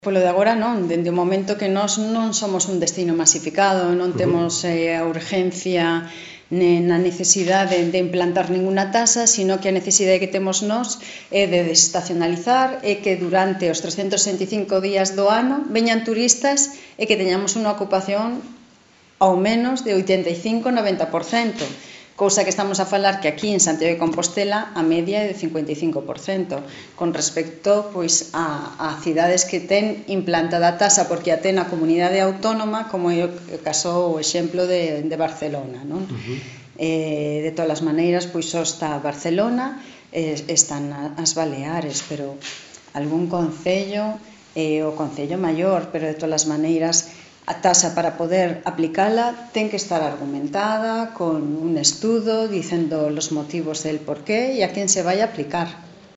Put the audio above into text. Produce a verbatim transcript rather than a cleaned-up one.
Polo de agora non, dende o momento que nós non somos un destino masificado, non temos eh, a urgencia na necesidade de implantar ninguna tasa, sino que a necesidade que temos nós é de desestacionalizar e que durante os trescentos sesenta e cinco días do ano veñan turistas e que teñamos unha ocupación ao menos de oitenta e cinco a noventa por cento, cousa que estamos a falar que aquí en Santiago de Compostela a media é de cincuenta e cinco por cento con respecto pois, a, a cidades que ten implantada a tasa, porque a ten a comunidade autónoma, como é o caso o exemplo de, de Barcelona, non? Uh-huh. eh, de todas as maneiras, pois só está Barcelona, eh, están as Baleares, pero algún concello, eh, o Concello Maior, pero de todas as maneiras a tasa para poder aplicala ten que estar argumentada con un estudo dicendo los motivos del porqué e a quen se vai a aplicar.